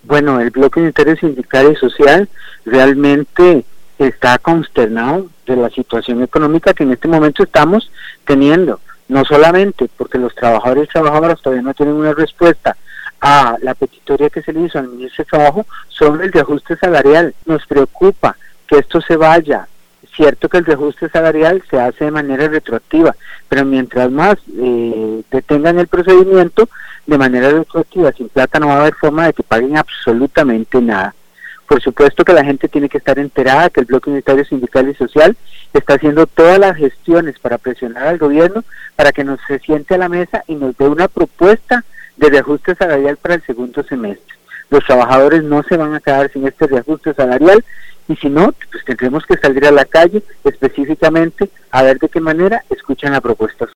Bueno, el Bloque Unitario Sindical y Social realmente está consternado de la situación económica que en este momento estamos teniendo, no solamente porque los trabajadores y trabajadoras todavía no tienen una respuesta a la petitoria que se le hizo al ministro de Trabajo sobre el reajuste salarial. Nos preocupa que esto se vaya. Cierto que el reajuste salarial se hace de manera retroactiva, pero mientras más detengan el procedimiento de manera retroactiva sin plata, no va a haber forma de que paguen absolutamente nada. Por supuesto que la gente tiene que estar enterada que el Bloque Unitario Sindical y Social está haciendo todas las gestiones para presionar al gobierno para que nos se siente a la mesa y nos dé una propuesta de reajuste salarial para el segundo semestre. Los trabajadores no se van a quedar sin este reajuste salarial, y si no, pues tendremos que salir a la calle específicamente a ver de qué manera escuchan la propuesta.